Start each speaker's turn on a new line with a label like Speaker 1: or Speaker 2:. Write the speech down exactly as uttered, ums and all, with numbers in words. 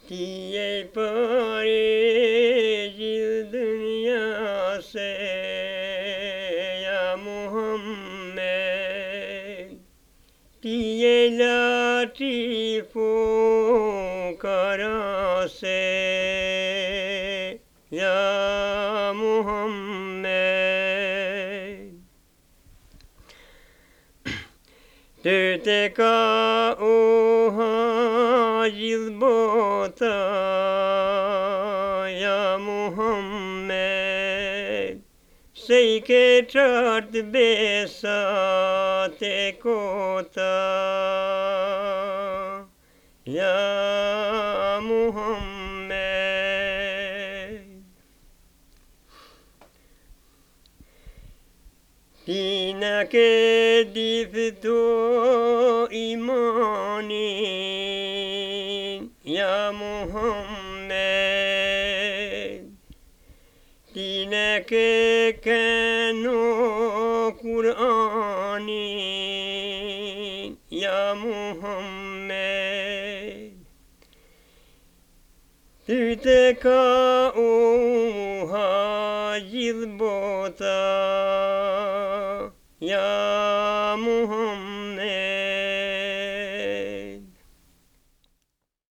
Speaker 1: दिए परे जिल दुनिया से या मोहम्मद दिए लाटीफों करा से या मोहम्मद तेरे का ओ हाजिल बोता या Mohammad sei che trat besa te kota ya Muhammad Dina ke difto imani ya Muhammad Dine ke keno Qur'ani ya Muhammad Tüte ka o hajil bota ya Muhammad